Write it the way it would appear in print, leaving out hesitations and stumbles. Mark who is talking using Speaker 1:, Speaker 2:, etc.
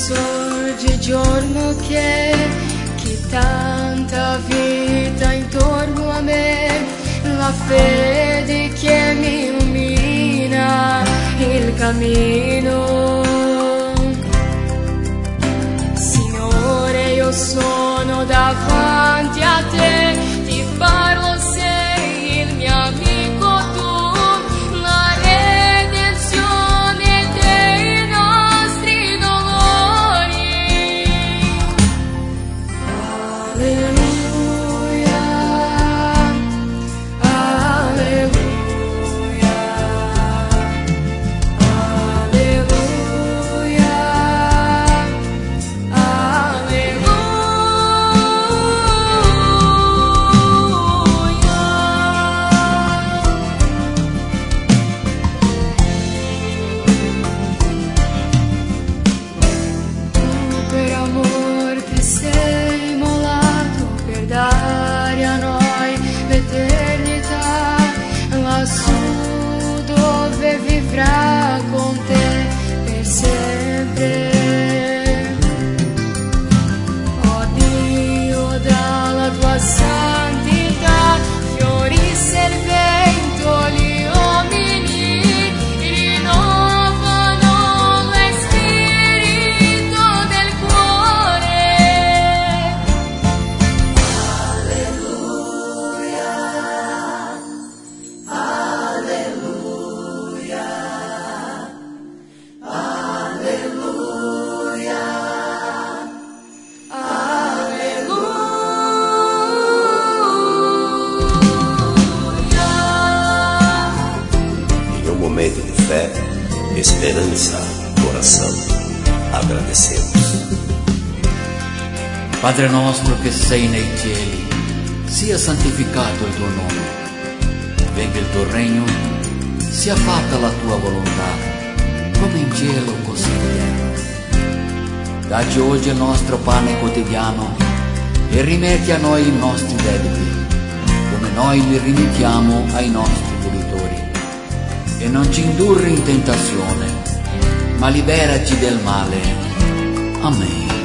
Speaker 1: sorge giorno che chi tanta vita intorno a me, la fede che mi illumina il cammino. Signore, io sono davanti a te, ti parlo, sei il mio amico tu, la redenzione dei nostri dolori. Alleluia, alleluia, dare a noi l'eternità, lassù dove vivrà con te per sempre. Oh Dio, dalla tua santità fiorisse il vento, gli uomini rinnovano lo spirito del cuore.
Speaker 2: Momento de fé, esperança, coração, agradecemos.
Speaker 3: Padre nostro che sei nei cieli, sia santificato il tuo nome, venga il tuo regno, sia fatta la tua volontà, come in cielo così in terra. Dacci oggi il nostro pane quotidiano e rimetti a noi i nostri debiti, come noi li rimettiamo ai nostri debitori. E non ci indurre in tentazione, ma liberaci del male. Amen.